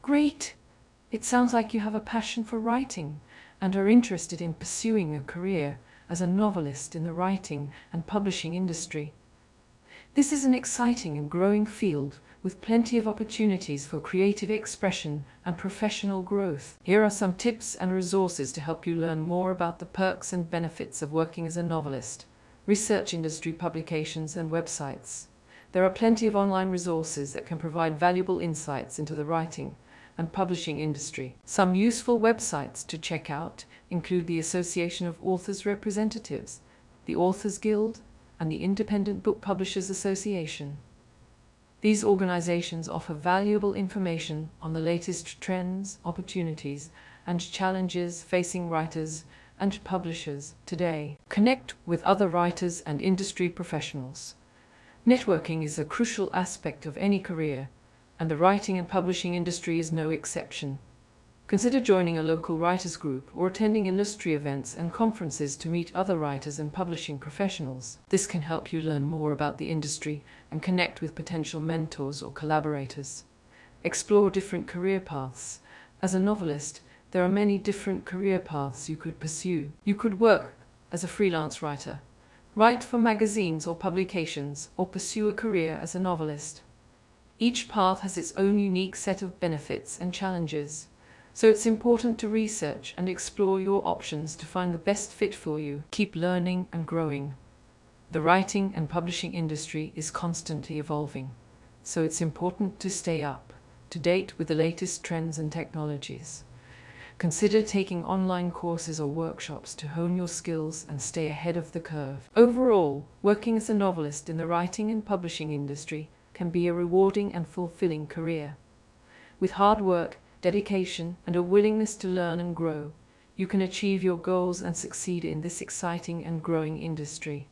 Great! It sounds like you have a passion for writing and are interested in pursuing a career as a novelist in the writing and publishing industry. This is an exciting and growing field with plenty of opportunities for creative expression and professional growth. Here are some tips and resources to help you learn more about the perks and benefits of working as a novelist. Research industry publications and websites. There are plenty of online resources that can provide valuable insights into the writing and publishing industry. Some useful websites to check out include the Association of Authors Representatives, the Authors Guild, and the Independent Book Publishers Association. These organizations offer valuable information on the latest trends, opportunities, and challenges facing writers and publishers today. Connect with other writers and industry professionals. Networking is a crucial aspect of any career, and the writing and publishing industry is no exception. Consider joining a local writers group or attending industry events and conferences to meet other writers and publishing professionals. This can help you learn more about the industry and connect with potential mentors or collaborators. Explore different career paths. As a novelist, there are many different career paths you could pursue. You could work as a freelance writer, write for magazines or publications, or pursue a career as a novelist. Each path has its own unique set of benefits and challenges, so it's important to research and explore your options to find the best fit for you. Keep learning and growing. The writing and publishing industry is constantly evolving, so it's important to stay up to date with the latest trends and technologies. Consider taking online courses or workshops to hone your skills and stay ahead of the curve. Overall, working as a novelist in the writing and publishing industry can be a rewarding and fulfilling career. With hard work, dedication, and a willingness to learn and grow, you can achieve your goals and succeed in this exciting and growing industry.